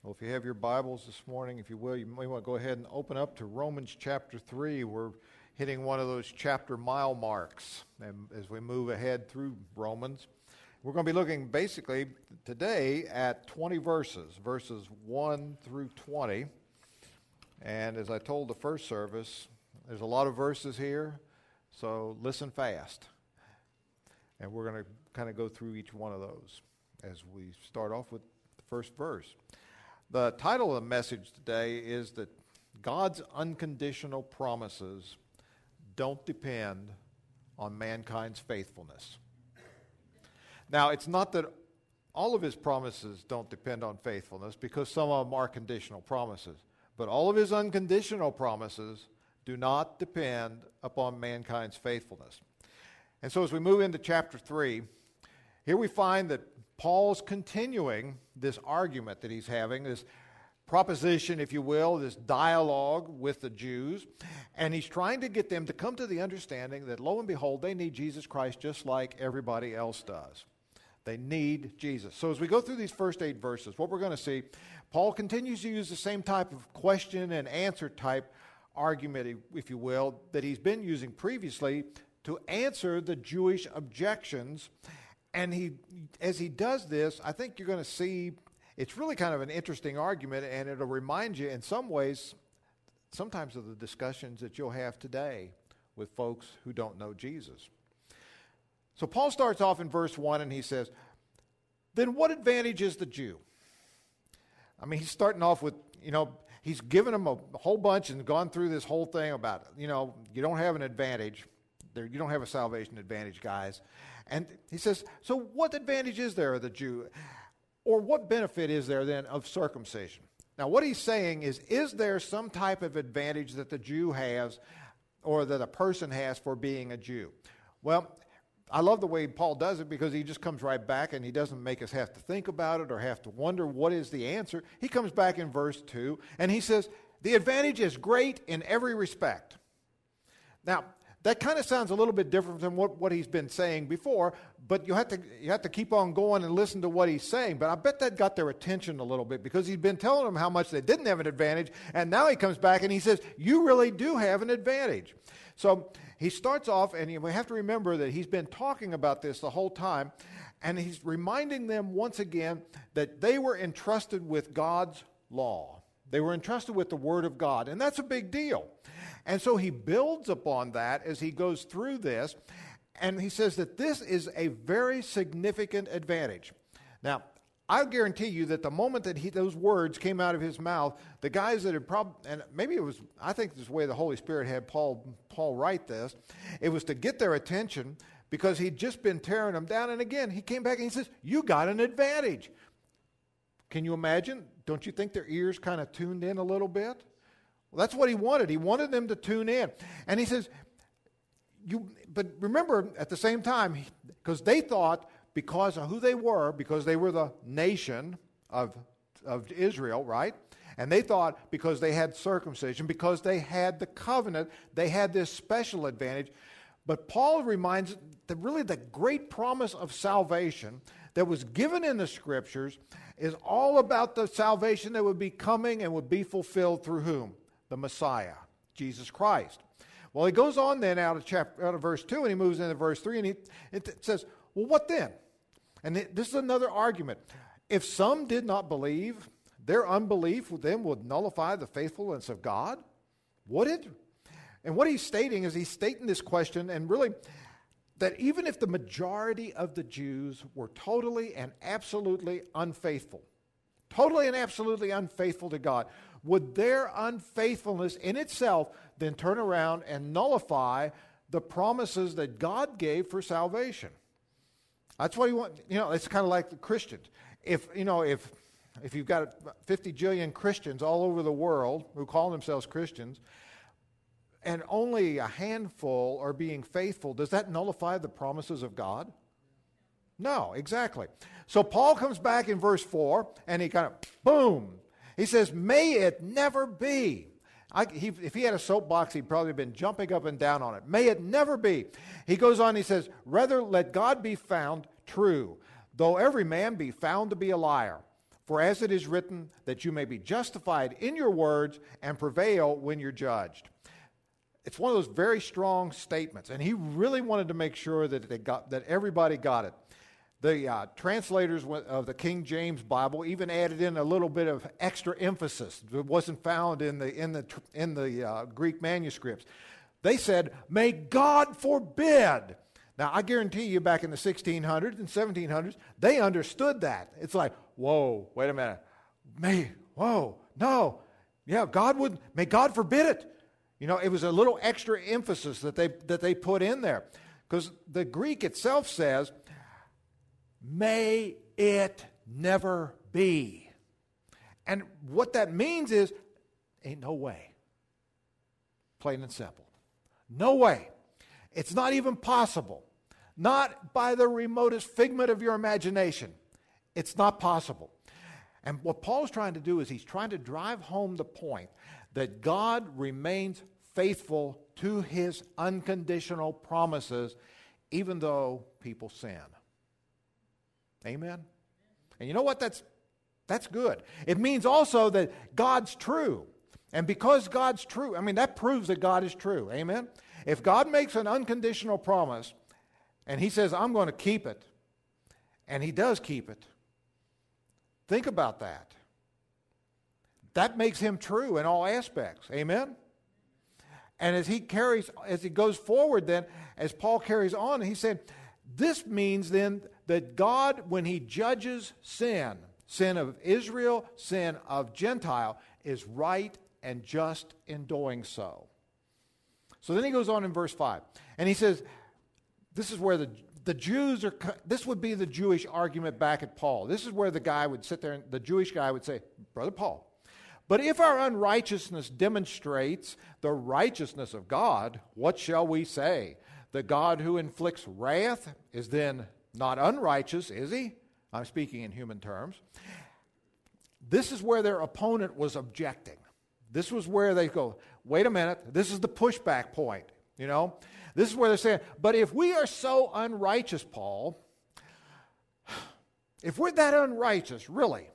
Well, if you have your Bibles this morning, if you will, you may want to go ahead and open up to Romans chapter 3. We're hitting one of those chapter mile marks as we move ahead through Romans. We're going to be looking basically today at 20 verses 1 through 20. And as I told the first service, there's a lot of verses here, so listen fast. And we're going to kind of go through each one of those as we start off with the first verse. The title of the message today is that God's unconditional promises don't depend on mankind's faithfulness. Now, it's not that all of his promises don't depend on faithfulness, because some of them are conditional promises. But all of his unconditional promises do not depend upon mankind's faithfulness. And so as we move into chapter 3, here we find that Paul's continuing this argument that he's having, this proposition, if you will, this dialogue with the Jews, and he's trying to get them to come to the understanding that, lo and behold, they need Jesus Christ just like everybody else does. They need Jesus. So as we go through these first 8 verses, what we're going to see, Paul continues to use the same type of question and answer type argument, if you will, that he's been using previously to answer the Jewish objections. And as he does this, I think you're going to see it's really kind of an interesting argument, and it'll remind you in some ways, sometimes of the discussions that you'll have today with folks who don't know Jesus. So Paul starts off in verse 1 and he says, then what advantage is the Jew? I mean, he's starting off with, he's given them a whole bunch and gone through this whole thing about, you don't have an advantage. You don't have a salvation advantage, guys. And he says, so what advantage is there of the Jew? Or what benefit is there then of circumcision? Now, what he's saying is there some type of advantage that the Jew has or that a person has for being a Jew? Well, I love the way Paul does it, because he just comes right back and he doesn't make us have to think about it or have to wonder what is the answer. He comes back in verse 2 and he says, the advantage is great in every respect. Now, that kind of sounds a little bit different than what he's been saying before, but you have to keep on going and listen to what he's saying. But I bet that got their attention a little bit, because he'd been telling them how much they didn't have an advantage, and now he comes back and he says, you really do have an advantage. So he starts off, and we have to remember that he's been talking about this the whole time, and he's reminding them once again that they were entrusted with God's law. They were entrusted with the Word of God, and that's a big deal. And so he builds upon that as he goes through this, and he says that this is a very significant advantage. Now, I guarantee you that the moment that those words came out of his mouth, the guys that had and maybe it was, I think this is the way the Holy Spirit had Paul write this, it was to get their attention, because he'd just been tearing them down. And again, he came back and he says, you got an advantage. Can you imagine? Don't you think their ears kind of tuned in a little bit? Well, that's what he wanted. He wanted them to tune in. And he says, but remember, at the same time, because they thought, because of who they were, because they were the nation of Israel, right? And they thought because they had circumcision, because they had the covenant, they had this special advantage. But Paul reminds that really the great promise of salvation that was given in the Scriptures is all about the salvation that would be coming and would be fulfilled through whom? The Messiah, Jesus Christ. Well, he goes on then out of verse 2, and he moves into verse 3, and it says, well, what then? And this is another argument. If some did not believe, their unbelief then would nullify the faithfulness of God? Would it? And what he's stating is he's stating this question, and really that even if the majority of the Jews were totally and absolutely unfaithful to God, would their unfaithfulness in itself then turn around and nullify the promises that God gave for salvation? That's what he wants. It's kind of like the Christians. If you've got 50 jillion Christians all over the world who call themselves Christians, and only a handful are being faithful, does that nullify the promises of God? No, exactly. So Paul comes back in verse 4, and he kind of, boom, he says, may it never be. If he had a soapbox, he'd probably been jumping up and down on it. May it never be. He goes on, he says, rather let God be found true, though every man be found to be a liar. For as it is written, that you may be justified in your words and prevail when you're judged. It's one of those very strong statements, and he really wanted to make sure that everybody got it. The translators of the King James Bible even added in a little bit of extra emphasis that wasn't found in the Greek manuscripts. They said, "May God forbid." Now, I guarantee you, back in the 1600s and 1700s, they understood that. It's like, whoa, wait a minute, no, yeah, may God forbid it. You know, it was a little extra emphasis that they put in there, because the Greek itself says, "May it never be." And what that means is, ain't no way. Plain and simple. No way. It's not even possible. Not by the remotest figment of your imagination. It's not possible. And what Paul's trying to do is he's trying to drive home the point that God remains faithful to his unconditional promises, even though people sin. Amen? And you know what? That's good. It means also that God's true. And because God's true, that proves that God is true. Amen? If God makes an unconditional promise, and he says, "I'm going to keep it," and he does keep it, think about that. That makes him true in all aspects. Amen? And as he goes forward then, as Paul carries on, he said, this means then that God, when he judges sin of Israel, sin of Gentile, is right and just in doing so. So then he goes on in verse 5, and he says, this is where the Jews are, this would be the Jewish argument back at Paul. This is where the guy would sit there, and the Jewish guy would say, "Brother Paul, but if our unrighteousness demonstrates the righteousness of God, what shall we say? The God who inflicts wrath is then not unrighteous, is he?" I'm speaking in human terms. This is where their opponent was objecting. This was where they go, wait a minute, this is the pushback point, you know. This is where they're saying, but if we are so unrighteous, Paul, if we're that unrighteous, really,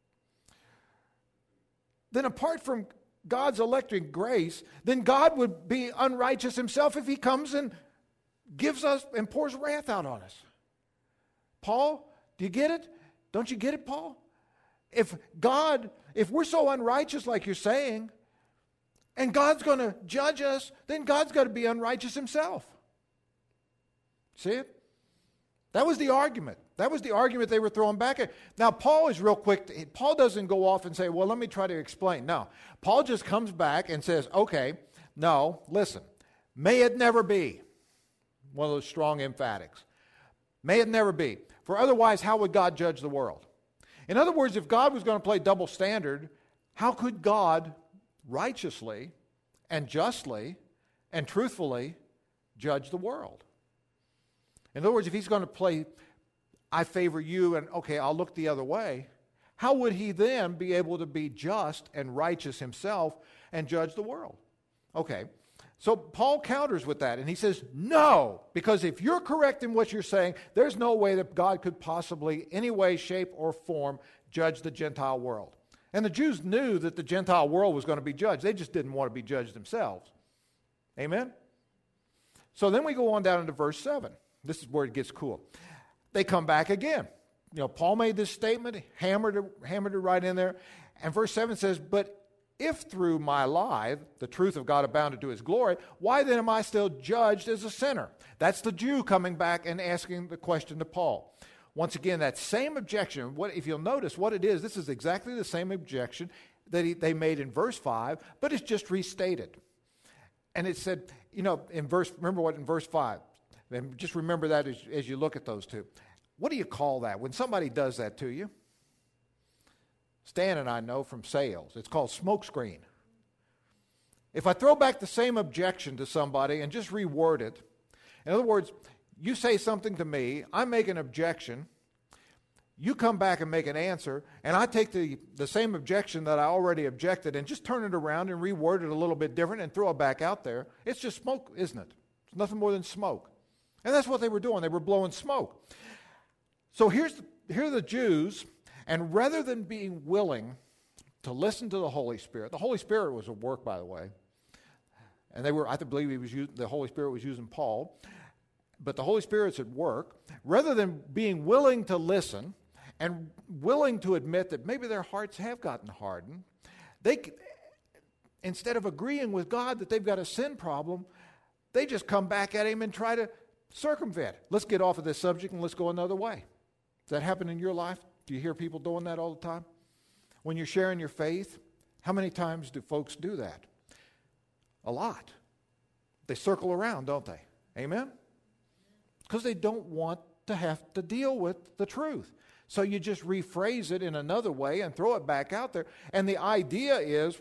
then apart from God's electric grace, then God would be unrighteous himself if he comes and gives us and pours wrath out on us. Paul, do you get it? Don't you get it, Paul? If we're so unrighteous like you're saying, and God's going to judge us, then God's got to be unrighteous himself. See it? That was the argument. That was the argument they were throwing back at. Now, Paul is real quick. Paul doesn't go off and say, well, let me try to explain. No. Paul just comes back and says, okay, no, listen. May it never be. One of those strong emphatics. May it never be. For otherwise, how would God judge the world? In other words, if God was going to play double standard, how could God righteously and justly and truthfully judge the world? In other words, if he's going to play, I favor you, and okay, I'll look the other way, how would he then be able to be just and righteous himself and judge the world? Okay, so Paul counters with that, and he says, no, because if you're correct in what you're saying, there's no way that God could possibly, any way, shape, or form, judge the Gentile world. And the Jews knew that the Gentile world was going to be judged. They just didn't want to be judged themselves. Amen? So then we go on down into verse 7. This is where it gets cool. They come back again. You know, Paul made this statement, hammered it right in there. And verse 7 says, but if through my lie the truth of God abounded to his glory, why then am I still judged as a sinner? That's the Jew coming back and asking the question to Paul. Once again, that same objection, if you'll notice what it is, this is exactly the same objection that they made in verse 5, but it's just restated. And it said, you know, remember what in verse 5, and just remember that as you look at those two. What do you call that? When somebody does that to you? Stan and I know from sales, it's called smokescreen. If I throw back the same objection to somebody and just reword it, in other words, you say something to me, I make an objection, you come back and make an answer, and I take the same objection that I already objected and just turn it around and reword it a little bit different and throw it back out there. It's just smoke, isn't it? It's nothing more than smoke. And that's what they were doing. They were blowing smoke. So here are the Jews, And rather than being willing to listen to the Holy Spirit was at work, by the way, and I believe the Holy Spirit was using Paul, but the Holy Spirit's at work. Rather than being willing to listen and willing to admit that maybe their hearts have gotten hardened, instead of agreeing with God that they've got a sin problem, they just come back at him and try to circumvent. Let's get off of this subject and let's go another way. Does that happen in your life? Do you hear people doing that all the time? When you're sharing your faith, how many times do folks do that? A lot. They circle around, don't they? Amen? Because they don't want to have to deal with the truth. So you just rephrase it in another way and throw it back out there. And the idea is,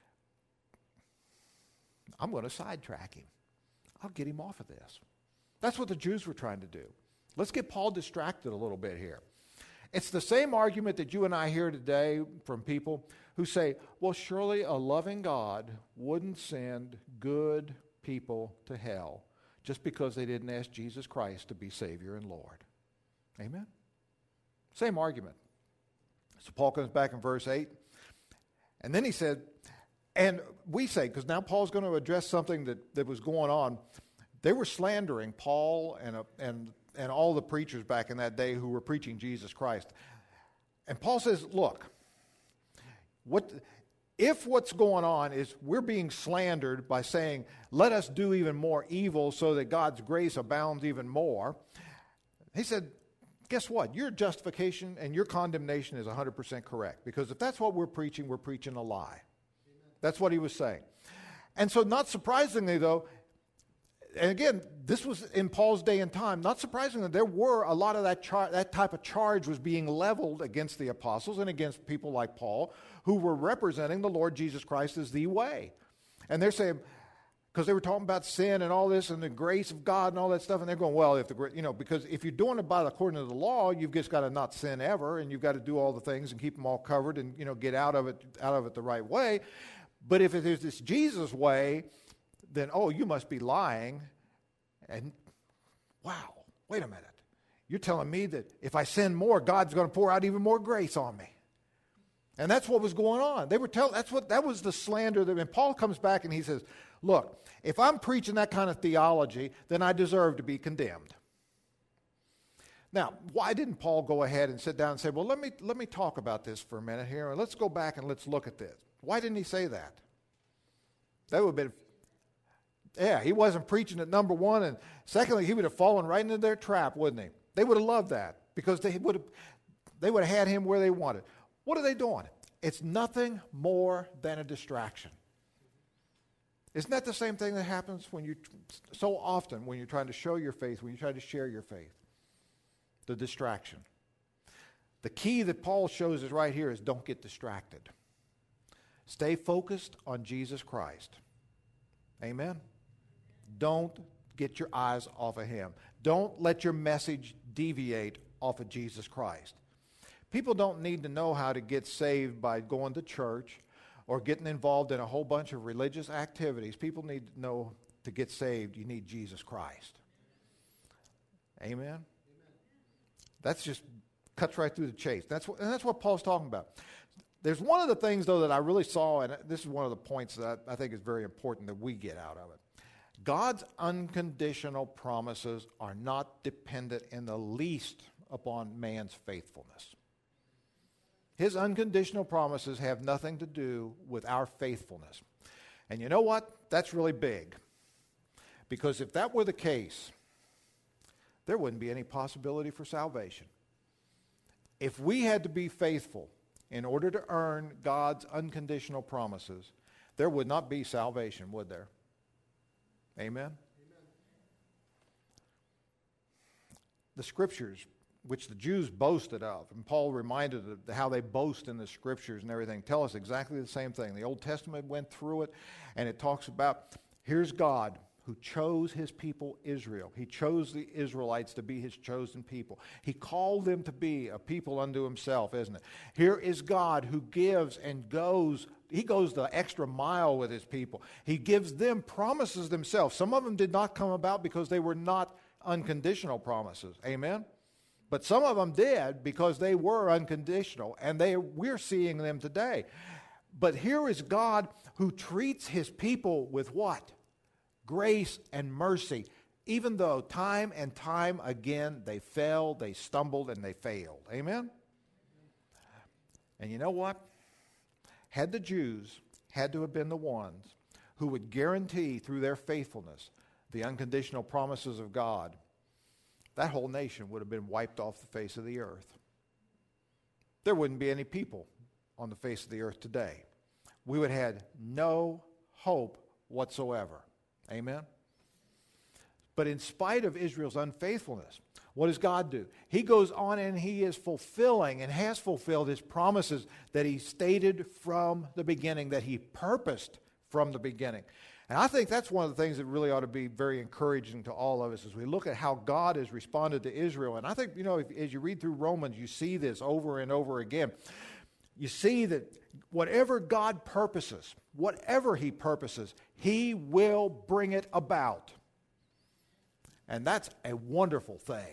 I'm going to sidetrack him. I'll get him off of this. That's what the Jews were trying to do. Let's get Paul distracted a little bit here. It's the same argument that you and I hear today from people who say, well, surely a loving God wouldn't send good people to hell just because they didn't ask Jesus Christ to be Savior and Lord. Amen? Same argument. So Paul comes back in verse 8, and then he said, and we say, because now Paul's going to address something that was going on. They were slandering Paul and all the preachers back in that day who were preaching Jesus Christ. And Paul says, look, if what's going on is we're being slandered by saying, let us do even more evil so that God's grace abounds even more, he said, guess what? Your justification and your condemnation is 100% correct. Because if that's what we're preaching a lie. That's what he was saying. And so not surprisingly, though, and again, this was in Paul's day and time, not surprisingly, there were a lot of that type of charge was being leveled against the apostles and against people like Paul who were representing the Lord Jesus Christ as the way. And they're saying, because they were talking about sin and all this and the grace of God and all that stuff, and they're going, well, because if you're doing it according to the law, you've just got to not sin ever, and you've got to do all the things and keep them all covered and get out of it the right way. But if it is this Jesus way, then, you must be lying. And, wow, wait a minute. You're telling me that if I sin more, God's going to pour out even more grace on me. And that's what was going on. That was the slander. And Paul comes back and he says, look, if I'm preaching that kind of theology, then I deserve to be condemned. Now, why didn't Paul go ahead and sit down and say, well, let me talk about this for a minute here, and let's go back and let's look at this. Why didn't he say that? That would have been, he wasn't preaching at number one, and secondly, he would have fallen right into their trap, wouldn't he? They would have loved that because they would have had him where they wanted. What are they doing? It's nothing more than a distraction. Isn't that the same thing that happens so often when you're trying to show your faith, when you try to share your faith? The distraction. The key that Paul shows us right here is don't get distracted. Stay focused on Jesus Christ. Amen? Don't get your eyes off of him. Don't let your message deviate off of Jesus Christ. People don't need to know how to get saved by going to church or getting involved in a whole bunch of religious activities. People need to know to get saved, you need Jesus Christ. Amen? That's just cuts right through the chase. That's what Paul's talking about. There's one of the things, though, that I really saw, and this is one of the points that I think is very important that we get out of it. God's unconditional promises are not dependent in the least upon man's faithfulness. His unconditional promises have nothing to do with our faithfulness. And you know what? That's really big. Because if that were the case, there wouldn't be any possibility for salvation. If we had to be faithful in order to earn God's unconditional promises, there would not be salvation, would there? Amen? Amen. The Scriptures, which the Jews boasted of, and Paul reminded of how they boast in the Scriptures and everything, tell us exactly the same thing. The Old Testament went through it, and it talks about, here's God who chose his people Israel. He chose the Israelites to be his chosen people. He called them to be a people unto himself, isn't it? Here is God who gives and goes. He goes the extra mile with his people. He gives them promises themselves. Some of them did not come about because they were not unconditional promises. Amen? But some of them did because they were unconditional, and we're seeing them today. But here is God who treats his people with what? Grace and mercy, even though time and time again they fell, they stumbled, and they failed. Amen? And you know what? Had the Jews had to have been the ones who would guarantee through their faithfulness the unconditional promises of God, that whole nation would have been wiped off the face of the earth. There wouldn't be any people on the face of the earth today. We would have had no hope whatsoever. Amen? But in spite of Israel's unfaithfulness, what does God do? He goes on and he is fulfilling and has fulfilled his promises that he stated from the beginning, that he purposed from the beginning. And I think that's one of the things that really ought to be very encouraging to all of us as we look at how God has responded to Israel. And I think, as you read through Romans, you see this over and over again. You see that whatever God purposes, whatever he purposes, he will bring it about. And that's a wonderful thing.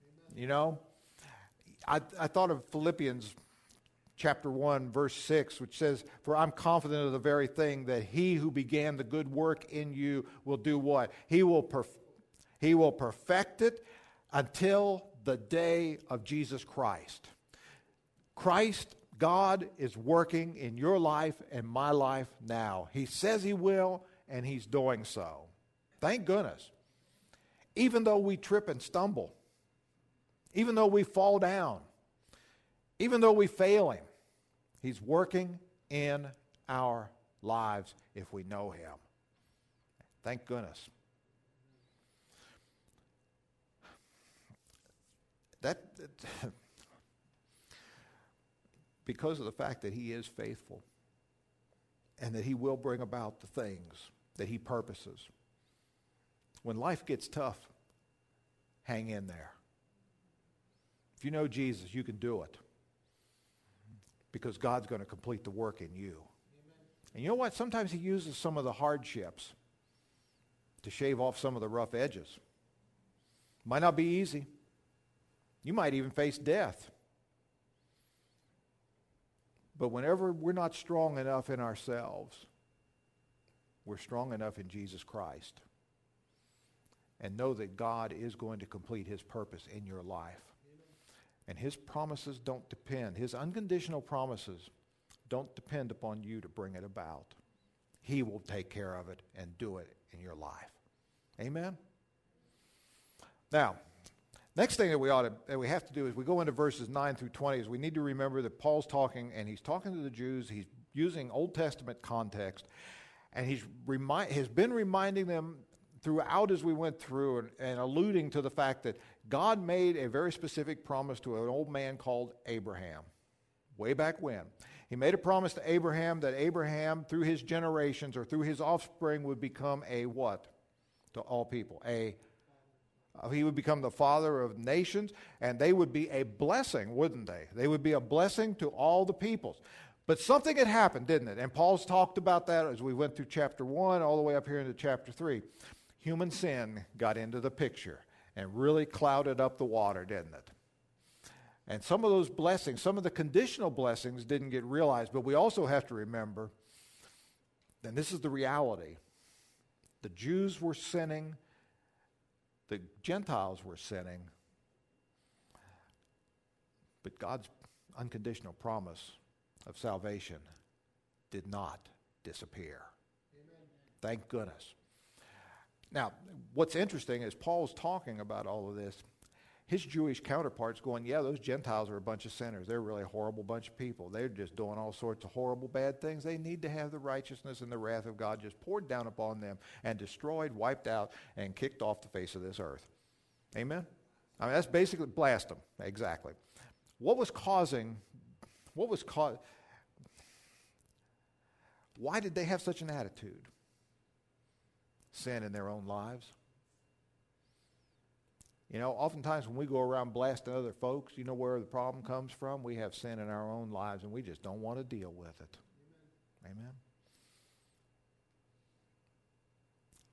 I thought of Philippians chapter 1, verse 6, which says, "For I'm confident of the very thing that he who began the good work in you will do what? He will perfect it until the day of Jesus Christ." Christ, God, is working in your life and my life now. He says he will, and he's doing so. Thank goodness. Even though we trip and stumble, even though we fall down, even though we fail him, he's working in our lives if we know him. Thank goodness. Because of the fact that he is faithful and that he will bring about the things that he purposes. When life gets tough, hang in there. If you know Jesus, you can do it. Because God's going to complete the work in you. Amen. And you know what? Sometimes he uses some of the hardships to shave off some of the rough edges. Might not be easy. You might even face death. But whenever we're not strong enough in ourselves, we're strong enough in Jesus Christ. And know that God is going to complete his purpose in your life. And his promises don't depend, his unconditional promises don't depend upon you to bring it about. He will take care of it and do it in your life. Amen? Now, next thing that we have to do is we go into verses 9 through 20 is we need to remember that Paul's talking, and he's talking to the Jews. He's using Old Testament context, and he's been reminding them throughout as we went through and alluding to the fact that God made a very specific promise to an old man called Abraham, way back when. He made a promise to Abraham that Abraham, through his generations or through his offspring, would become a what? To all people. He would become the father of nations, and they would be a blessing, wouldn't they? They would be a blessing to all the peoples. But something had happened, didn't it? And Paul's talked about that as we went through chapter 1 all the way up here into chapter 3. Human sin got into the picture and really clouded up the water, didn't it? And some of those blessings, some of the conditional blessings didn't get realized, but we also have to remember, and this is the reality, the Jews were sinning, the Gentiles were sinning, but God's unconditional promise of salvation did not disappear. Amen. Thank goodness. Now, what's interesting is Paul's talking about all of this. His Jewish counterparts going, yeah, those Gentiles are a bunch of sinners. They're really a horrible bunch of people. They're just doing all sorts of horrible, bad things. They need to have the righteousness and the wrath of God just poured down upon them and destroyed, wiped out, and kicked off the face of this earth. Amen? I mean, that's basically blast them. Exactly. Why did they have such an attitude? Sin in their own lives. You know, oftentimes when we go around blasting other folks, you know where the problem comes from? We have sin in our own lives and we just don't want to deal with it. Amen.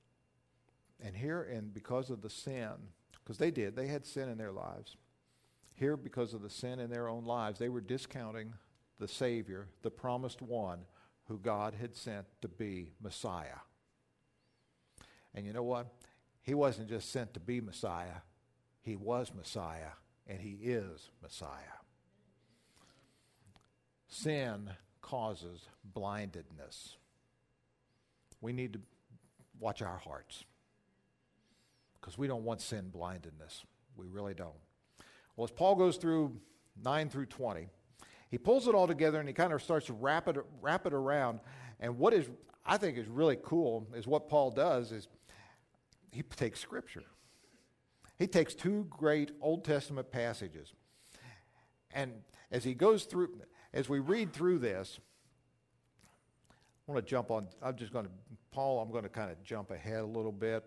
And here, and because of the sin, because they had sin in their lives, Here, because of the sin in their own lives, they were discounting the Savior, the promised one who God had sent to be Messiah. And you know what? He wasn't just sent to be Messiah. He was Messiah, and he is Messiah. Sin causes blindedness. We need to watch our hearts because we don't want sin blindedness. We really don't. Well, as Paul goes through 9 through 20, he pulls it all together and he kind of starts to wrap it around. And what is, I think, is really cool is what Paul does is he takes Scripture. He takes two great Old Testament passages. And as he goes through, as we read through this, I want to jump on, I'm going to kind of jump ahead a little bit.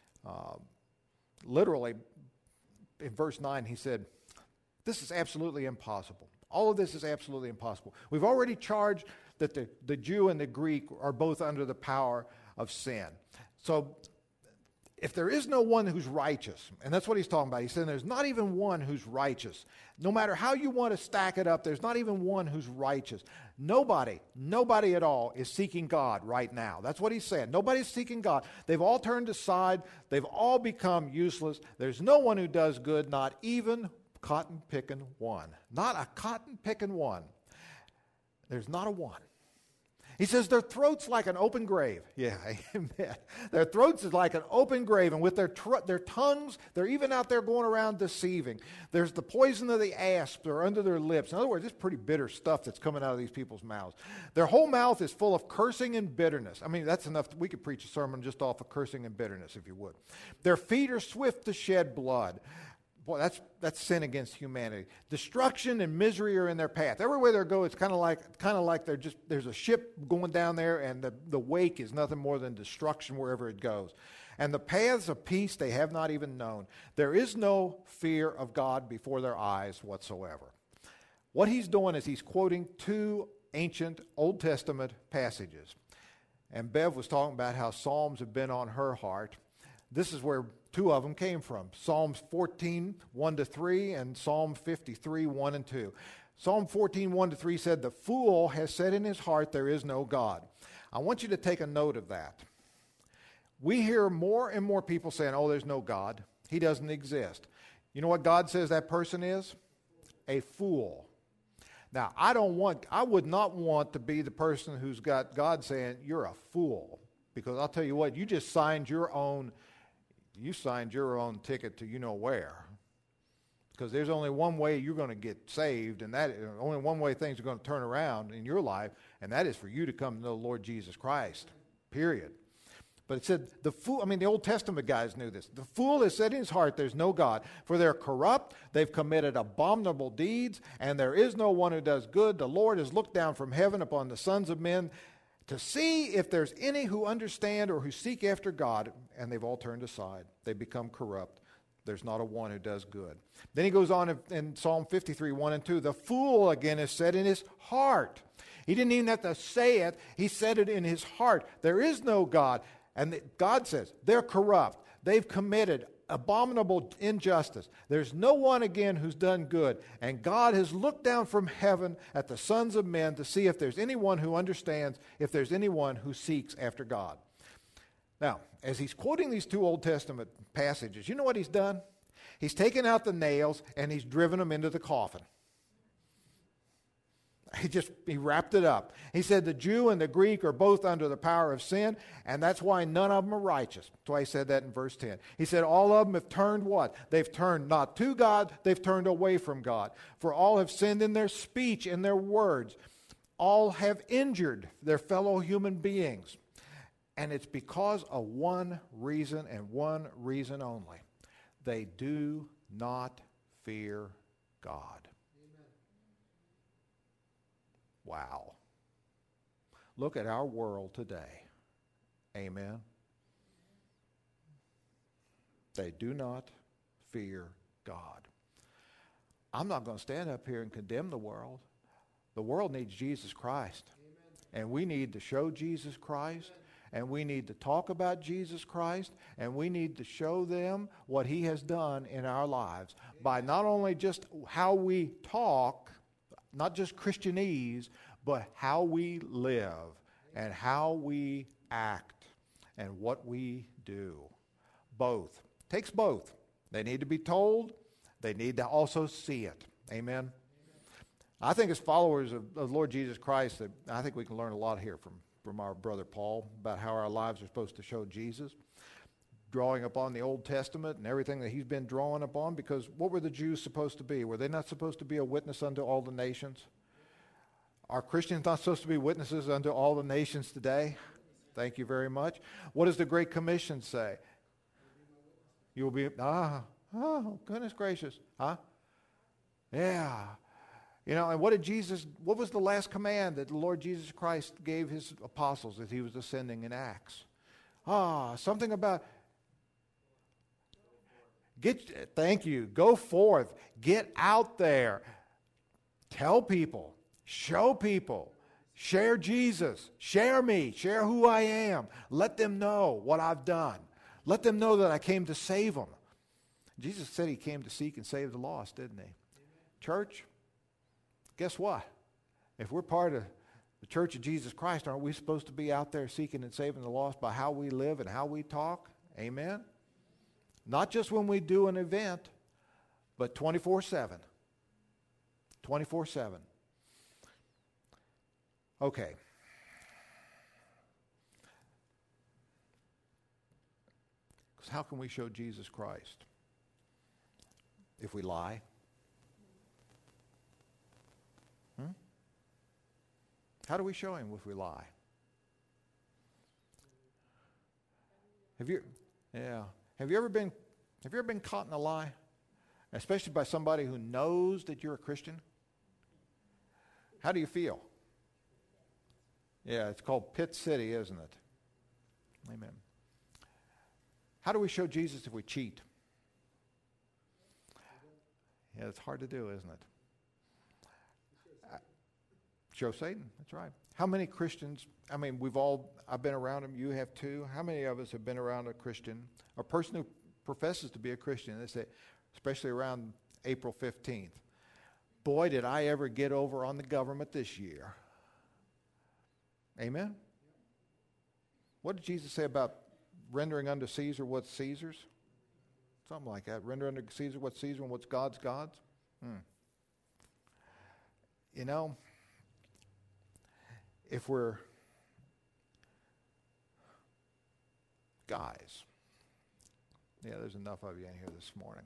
Literally, in verse 9, he said, this is absolutely impossible. All of this is absolutely impossible. We've already charged that the Jew and the Greek are both under the power of sin. So if there is no one who's righteous, and that's what he's talking about, he's saying there's not even one who's righteous. No matter how you want to stack it up, there's not even one who's righteous. Nobody at all is seeking God right now. That's what he's saying. Nobody's seeking God. They've all turned aside. They've all become useless. There's no one who does good, not even cotton-picking one. Not a cotton-picking one. There's not a one. He says their throats like an open grave. Yeah, amen. Their throats is like an open grave, and with their tongues, they're even out there going around deceiving. There's the poison of the asp. They're under their lips. In other words, it's pretty bitter stuff that's coming out of these people's mouths. Their whole mouth is full of cursing and bitterness. I mean, that's enough. We could preach a sermon just off of cursing and bitterness, if you would. Their feet are swift to shed blood. Boy, that's sin against humanity. Destruction and misery are in their path. Everywhere they go, it's kind of like there's a ship going down there, and the wake is nothing more than destruction wherever it goes. And the paths of peace they have not even known. There is no fear of God before their eyes whatsoever. What he's doing is he's quoting two ancient Old Testament passages. And Bev was talking about how Psalms have been on her heart. This is where two of them came from. Psalms 14, 1-3, and Psalm 53, 1 and 2. Psalm 14, 1-3 said, the fool has said in his heart, there is no God. I want you to take a note of that. We hear more and more people saying, oh, there's no God. He doesn't exist. You know what God says that person is? A fool. Now, I would not want to be the person who's got God saying, you're a fool. Because I'll tell you what, you just signed your own ticket to you know where. Because there's only one way you're going to get saved, and that only one way things are going to turn around in your life, and that is for you to come to know the Lord Jesus Christ. Period. But it said, the Old Testament guys knew this. The fool has said in his heart, there's no God. For they're corrupt, they've committed abominable deeds, and there is no one who does good. The Lord has looked down from heaven upon the sons of men to see if there's any who understand or who seek after God, and they've all turned aside. They become corrupt. There's not a one who does good. Then he goes on in Psalm 53, 1 and 2. The fool, again, is said in his heart. He didn't even have to say it. He said it in his heart. There is no God. And God says they're corrupt. They've committed abominable injustice. There's no one again who's done good. And God has looked down from heaven at the sons of men to see if there's anyone who understands, if there's anyone who seeks after God. Now, as he's quoting these two Old Testament passages, you know what he's done? He's taken out the nails and he's driven them into the coffin. He wrapped it up. He said the Jew and the Greek are both under the power of sin, and that's why none of them are righteous. That's why he said that in verse 10. He said all of them have turned what? They've turned not to God, they've turned away from God. For all have sinned in their speech, in their words. All have injured their fellow human beings. And it's because of one reason and one reason only. They do not fear God. Wow. Look at our world today. Amen. They do not fear God. I'm not going to stand up here and condemn the world. The world needs Jesus Christ. Amen. And we need to show Jesus Christ. and we need to talk about Jesus Christ, and we need to show them what he has done in our lives by not only just how we talk, not just Christianese, but how we live and how we act and what we do. Both. Takes both. They need to be told. They need to also see it. Amen. I think as followers of the Lord Jesus Christ, that I think we can learn a lot here from our brother Paul about how our lives are supposed to show Jesus, drawing upon the Old Testament and everything that he's been drawing upon, because what were the Jews supposed to be? Were they not supposed to be a witness unto all the nations? Are Christians not supposed to be witnesses unto all the nations today? Thank you very much. What does the Great Commission say? You will be, oh, goodness gracious. Huh? Yeah. You know, and what was the last command that the Lord Jesus Christ gave his apostles as he was ascending in Acts? Something about, thank you, go forth, get out there, tell people, show people, share Jesus, share me, share who I am, let them know what I've done, let them know that I came to save them. Jesus said he came to seek and save the lost, didn't he? Church, guess what? If we're part of the Church of Jesus Christ, aren't we supposed to be out there seeking and saving the lost by how we live and how we talk? Amen? Not just when we do an event, but 24/7. 24/7. Okay. Because how can we show Jesus Christ? If we lie? How do we show him if we lie? Have you ever been caught in a lie? Especially by somebody who knows that you're a Christian? How do you feel? Yeah, it's called Pit City, isn't it? Amen. How do we show Jesus if we cheat? Yeah, it's hard to do, isn't it? Show Satan, that's right. How many Christians, I've been around them, you have too. How many of us have been around a Christian, a person who professes to be a Christian, they say, especially around April 15th, boy, did I ever get over on the government this year. Amen? What did Jesus say about rendering unto Caesar what's Caesar's? Something like that. Render unto Caesar what's Caesar and what's God's God's. You know, if we're guys, there's enough of you in here this morning.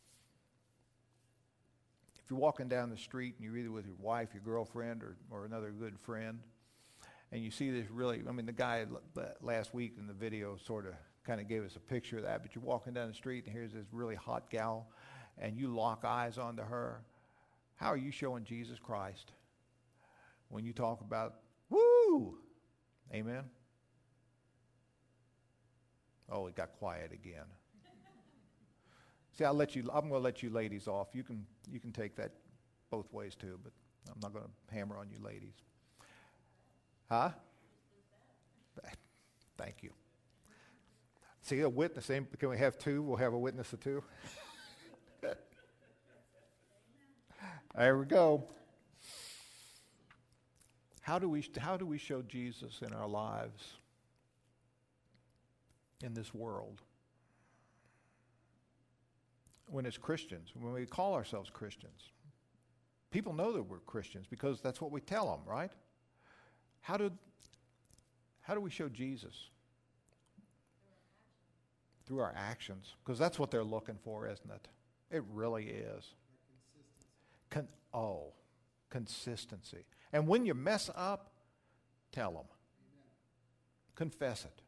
If you're walking down the street and you're either with your wife, your girlfriend, or another good friend, and you see this the guy last week in the video sort of kind of gave us a picture of that, but you're walking down the street and here's this really hot gal, and you lock eyes onto her. How are you showing Jesus Christ when you talk about, woo? Amen? Oh, it got quiet again. See, I'm going to let you ladies off. You can take that both ways too, but I'm not going to hammer on you ladies. Huh? Thank you. See, a witness. Can we have two? We'll have a witness of two. There we go. How do we show Jesus in our lives in this world? When as Christians, when we call ourselves Christians, people know that we're Christians because that's what we tell them, right? How do we show Jesus? Through our actions. Because that's what they're looking for, isn't it? It really is. Consistency. And when you mess up, tell them. Confess it.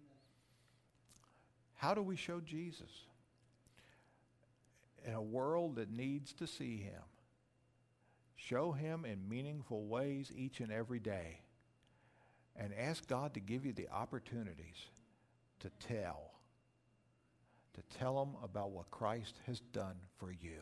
How do we show Jesus? In a world that needs to see him. Show him in meaningful ways each and every day. And ask God to give you the opportunities to tell them about what Christ has done for you.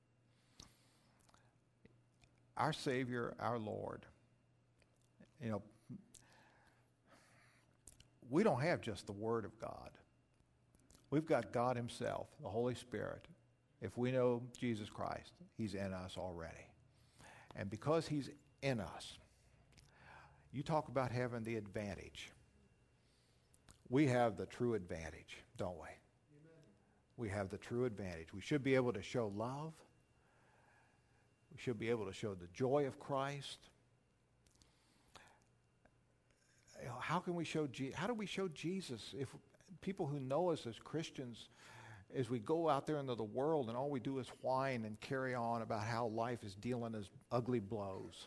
Our Savior, our Lord, we don't have just the Word of God. We've got God himself, the Holy Spirit. If we know Jesus Christ, he's in us already. And because he's in us, you talk about having the advantage. We have the true advantage, don't we? Amen. We have the true advantage. We should be able to show love. We should be able to show the joy of Christ. How do we show Jesus if people who know us as Christians, as we go out there into the world and all we do is whine and carry on about how life is dealing us ugly blows?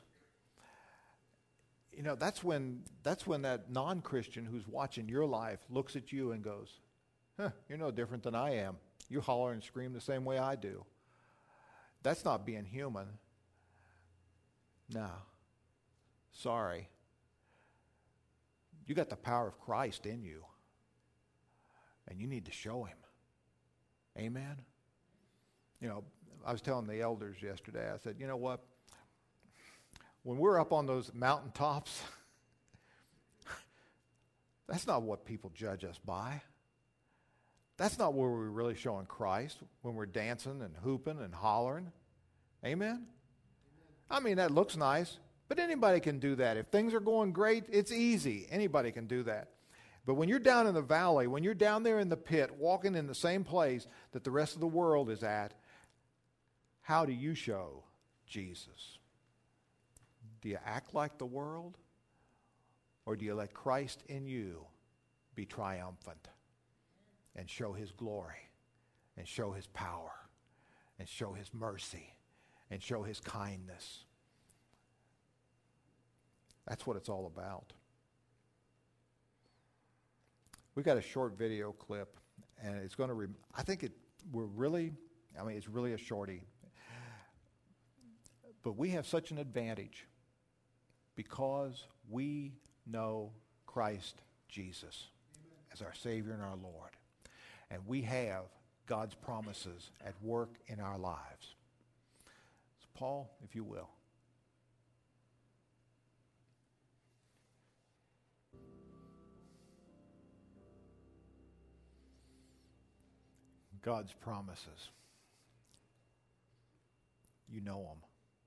That's when that non-Christian who's watching your life looks at you and goes, you're no different than I am. You holler and scream the same way I do. That's not being human. No. Sorry. You got the power of Christ in you. And you need to show him. Amen? I was telling the elders yesterday, I said, you know what? When we're up on those mountaintops, that's not what people judge us by. That's not where we're really showing Christ, when we're dancing and hooping and hollering. Amen? I mean, that looks nice, but anybody can do that. If things are going great, it's easy. Anybody can do that. But when you're down in the valley, when you're down there in the pit, walking in the same place that the rest of the world is at, how do you show Jesus? Do you act like the world? Or do you let Christ in you be triumphant and show his glory and show his power and show his mercy and show his kindness? That's what it's all about. We got a short video clip, and it's going to. It's really a shorty. But we have such an advantage because we know Christ Jesus as our Savior and our Lord, and we have God's promises at work in our lives. So, Paul, if you will. God's promises. You know them.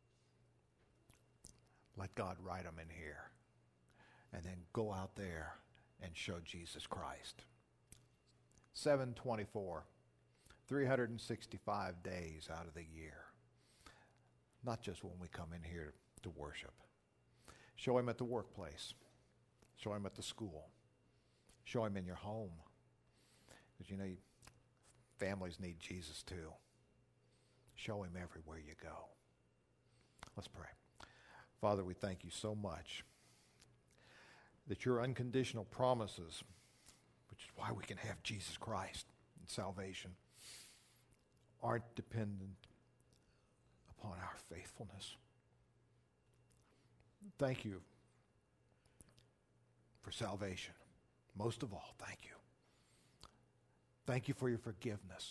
Let God write them in here. And then go out there and show Jesus Christ. 7/24, 365 days out of the year. Not just when we come in here to worship. Show him at the workplace. Show him at the school. Show him in your home. Because families need Jesus too. Show him everywhere you go. Let's pray. Father, we thank you so much that your unconditional promises, which is why we can have Jesus Christ and salvation, aren't dependent upon our faithfulness. Thank you for salvation. Most of all, thank you. Thank you for your forgiveness.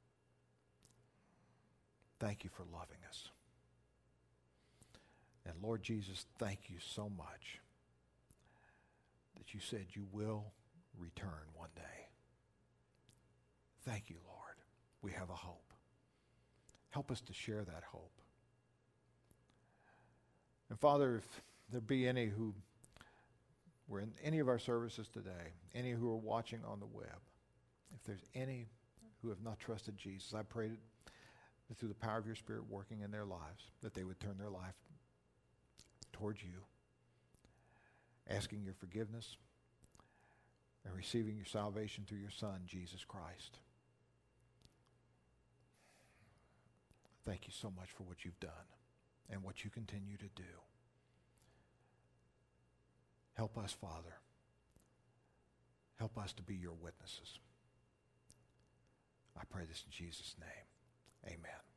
Thank you for loving us. And Lord Jesus, thank you so much that you said you will return one day. Thank you, Lord. We have a hope. Help us to share that hope. And Father, if there be any who were in any of our services today, any who are watching on the web, if there's any who have not trusted Jesus, I pray that through the power of your Spirit working in their lives, that they would turn their life towards you, asking your forgiveness and receiving your salvation through your Son, Jesus Christ. Thank you so much for what you've done and what you continue to do. Help us, Father. Help us to be your witnesses. I pray this in Jesus' name. Amen.